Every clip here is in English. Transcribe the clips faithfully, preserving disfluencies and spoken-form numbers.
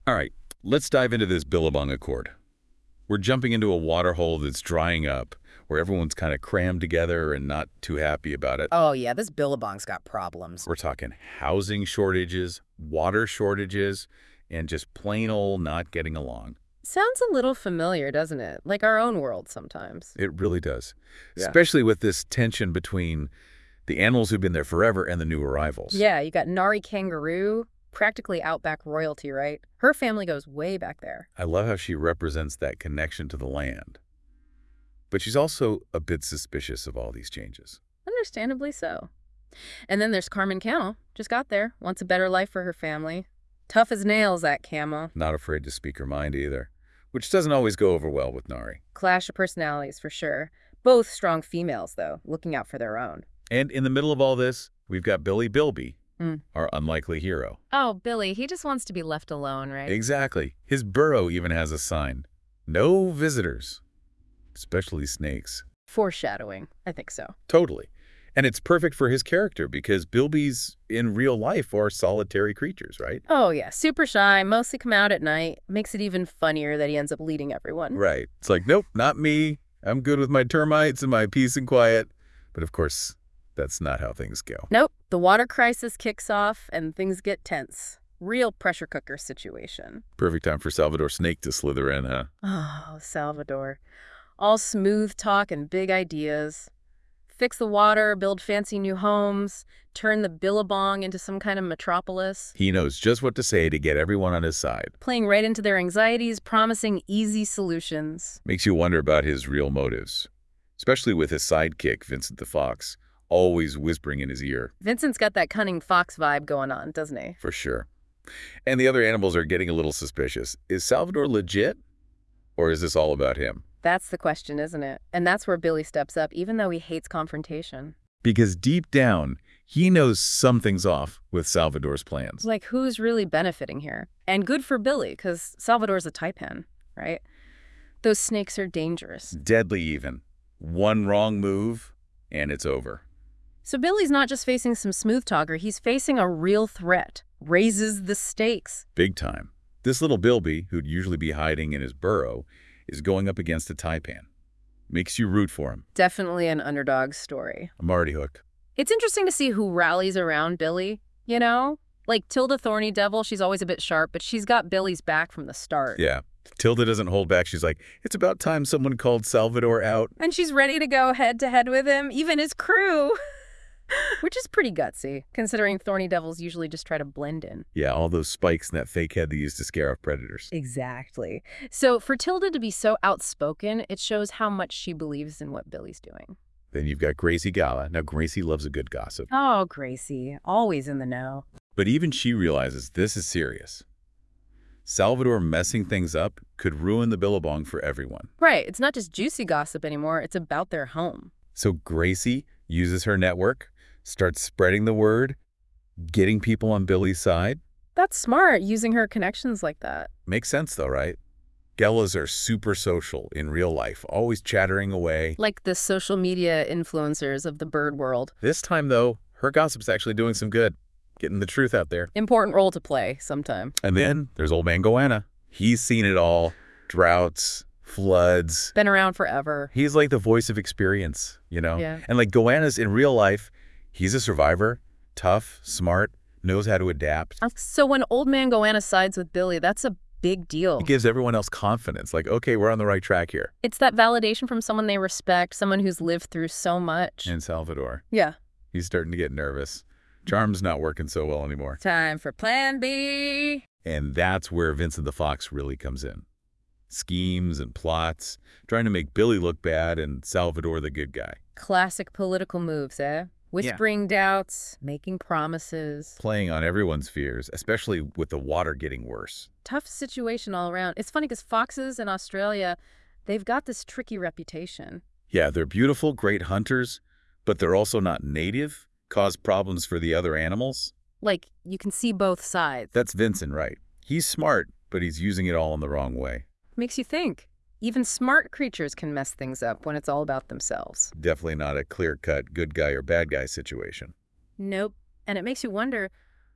All right, let's dive into this Billabong Accord. We're jumping into a water hole that's drying up, where everyone's kind of crammed together and not too happy about it. Oh, yeah, this Billabong's got problems. We're talking housing shortages, water shortages, and just plain old not getting along. Sounds a little familiar, doesn't it? Like our own world sometimes. It really does. Yeah. Especially with this tension between the animals who've been there forever and the new arrivals. Yeah, you got Nari Kangaroo, practically outback royalty, right? Her family goes way back there. I love how she represents that connection to the land. But she's also a bit suspicious of all these changes. Understandably so. And then there's Carmen Camel. Just got there. Wants a better life for her family. Tough as nails, that Camel. Not afraid to speak her mind either, which doesn't always go over well with Nari. Clash of personalities, for sure. Both strong females, though, looking out for their own. And in the middle of all this, we've got Billy Bilby, Mm. our unlikely hero. Oh, Billy, he just wants to be left alone, right? Exactly. His burrow even has a sign. No visitors. Especially snakes. Foreshadowing. I think so. Totally. And it's perfect for his character because Bilbies in real life are solitary creatures, right? Oh, yeah. Super shy, mostly come out at night. Makes it even funnier that he ends up leading everyone. Right. It's like, nope, not me. I'm good with my termites and my peace and quiet. But of course, that's not how things go. Nope. The water crisis kicks off and things get tense. Real pressure cooker situation. Perfect time for Salvador Snake to slither in, huh? Oh, Salvador. All smooth talk and big ideas. Fix the water, build fancy new homes, turn the Billabong into some kind of metropolis. He knows just what to say to get everyone on his side. Playing right into their anxieties, promising easy solutions. Makes you wonder about his real motives, especially with his sidekick, Vincent the Fox, always whispering in his ear. Vincent's got that cunning fox vibe going on, doesn't he? For sure. And the other animals are getting a little suspicious. Is Salvador legit? Or is this all about him? That's the question, isn't it? And that's where Billy steps up, even though he hates confrontation. Because deep down, he knows something's off with Salvador's plans. Like, who's really benefiting here? And good for Billy, because Salvador's a taipan, right? Those snakes are dangerous. Deadly even. One wrong move, and it's over. So Billy's not just facing some smooth talker, he's facing a real threat. Raises the stakes. Big time. This little Bilby, who'd usually be hiding in his burrow, is going up against a taipan. Makes you root for him. Definitely an underdog story. I'm already hooked. It's interesting to see who rallies around Billy, you know? Like Tilda Thorny Devil, she's always a bit sharp, but she's got Billy's back from the start. Yeah. Tilda doesn't hold back. She's like, it's about time someone called Salvador out. And she's ready to go head to head with him, even his crew. Which is pretty gutsy, considering Thorny Devils usually just try to blend in. Yeah, all those spikes and that fake head they use to scare off predators. Exactly. So for Tilda to be so outspoken, it shows how much she believes in what Billy's doing. Then you've got Gracie Gala. Now, Gracie loves a good gossip. Oh, Gracie, always in the know. But even she realizes this is serious. Salvador messing things up could ruin the Billabong for everyone. Right, it's not just juicy gossip anymore, it's about their home. So Gracie uses her network, starts spreading the word, getting people on Billy's side. That's smart, using her connections like that. Makes sense though, right? Gellas are super social in real life, always chattering away. Like the social media influencers of the bird world. This time though, her gossip's actually doing some good, getting the truth out there. Important role to play sometime. And then there's old man Goanna. He's seen it all. Droughts, floods. Been around forever. He's like the voice of experience, you know? Yeah. And like Goanna's in real life, he's a survivor, tough, smart, knows how to adapt. So when old man Goanna sides with Billy, that's a big deal. It gives everyone else confidence, like, okay, we're on the right track here. It's that validation from someone they respect, someone who's lived through so much. And Salvador, Yeah. he's starting to get nervous. Charm's not working so well anymore. Time for plan B. And that's where Vincent the Fox really comes in. Schemes and plots, trying to make Billy look bad and Salvador the good guy. Classic political moves, eh? Whispering doubts, making promises. Playing on everyone's fears, especially with the water getting worse. Tough situation all around. It's funny because foxes in Australia, they've got this tricky reputation. Yeah, they're beautiful, great hunters, but they're also not native, cause problems for the other animals. Like, you can see both sides. That's Vincent, right? He's smart, but he's using it all in the wrong way. Makes you think. Even smart creatures can mess things up when it's all about themselves. Definitely not a clear-cut good guy or bad guy situation. Nope. And it makes you wonder,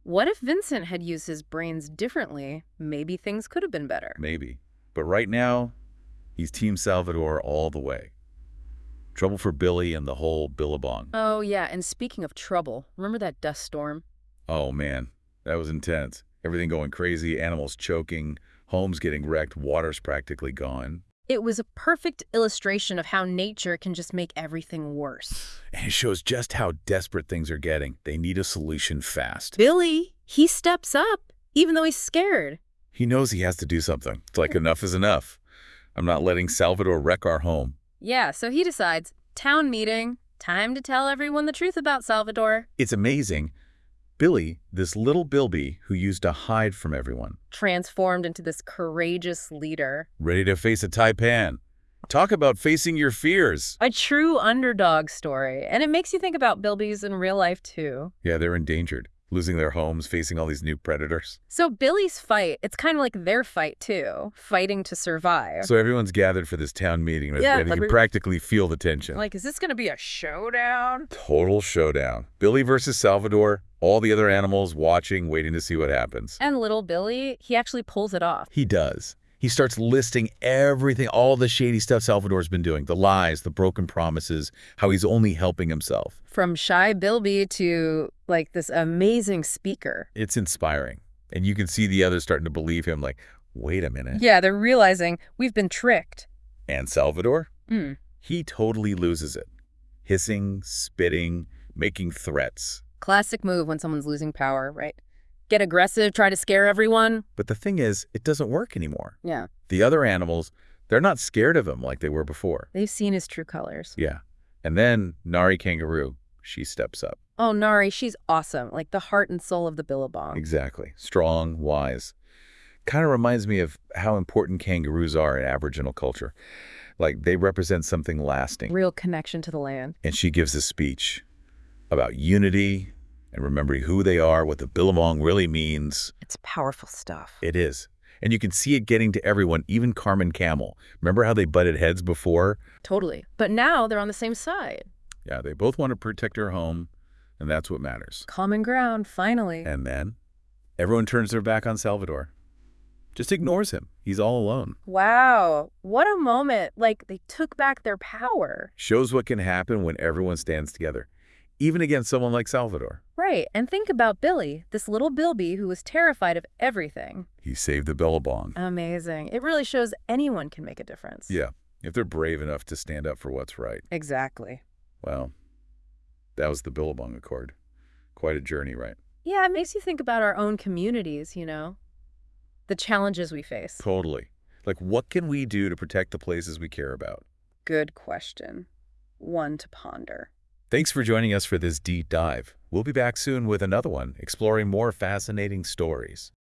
What if Vincent had used his brains differently? Maybe things could have been better. Maybe. But right now, he's Team Salvador all the way. Trouble for Billy and the whole Billabong. Oh, yeah, and speaking of trouble, remember that dust storm? Oh, man. That was intense. Everything going crazy, animals choking, homes getting wrecked, water's practically gone. It was a perfect illustration of how nature can just make everything worse. And it shows just how desperate things are getting. They need a solution fast. Billy, he steps up, even though he's scared. He knows he has to do something. It's like enough is enough. I'm not letting Salvador wreck our home. Yeah, so he decides, town meeting, time to tell everyone the truth about Salvador. It's amazing. Billy, this little Bilby who used to hide from everyone, Transformed into this courageous leader. ready to face a taipan. Talk about facing your fears. A true underdog story. And it makes you think about Bilbies in real life, too. Yeah, they're endangered, losing their homes, facing all these new predators. So Billy's fight, it's kind of like their fight, too. Fighting to survive. So everyone's gathered for this town meeting, Yeah, and you like can we- practically feel the tension. Like, is this going to be a showdown? Total showdown. Billy versus Salvador, all the other animals watching, waiting to see what happens. And little Billy, he actually pulls it off. He does. He starts listing everything, all the shady stuff Salvador's been doing, the lies, the broken promises, how he's only helping himself. From shy Bilby to, like, this amazing speaker. It's inspiring. And you can see the others starting to believe him, like, wait a minute. Yeah, they're realizing we've been tricked. And Salvador? Mm. He totally loses it. Hissing, spitting, making threats. Classic move when someone's losing power, right? Get aggressive, try to scare everyone. But the thing is, it doesn't work anymore. Yeah, The other animals, they're not scared of him like they were before. they've seen his true colors. Yeah. And then Nari Kangaroo, she steps up. Oh, Nari, she's awesome. Like the heart and soul of the Billabong. Exactly. Strong, wise. Kind of reminds me of how important kangaroos are in Aboriginal culture. Like, they represent something lasting. Real connection to the land. And she gives a speech about unity and remembering who they are, what the Billabong really means. It's powerful stuff. It is. And you can see it getting to everyone, even Carmen Camel. Remember how they butted heads before? Totally. But now they're on the same side. Yeah, they both want to protect her home, and that's what matters. Common ground, finally. And then everyone turns their back on Salvador. Just ignores him. He's all alone. Wow, what a moment. Like, they took back their power. Shows what can happen when everyone stands together, even against someone like Salvador. Right, and think about Billy, this little Bilby who was terrified of everything. He saved the Billabong. Amazing. It really shows anyone can make a difference. Yeah, if they're brave enough to stand up for what's right. Exactly. Well, that was the Billabong Accord. Quite a journey, right? Yeah, it makes you think about our own communities, you know? The challenges we face. Totally. Like, what can we do to protect the places we care about? Good question. One to ponder. Thanks for joining us for this deep dive. We'll be back soon with another one, exploring more fascinating stories.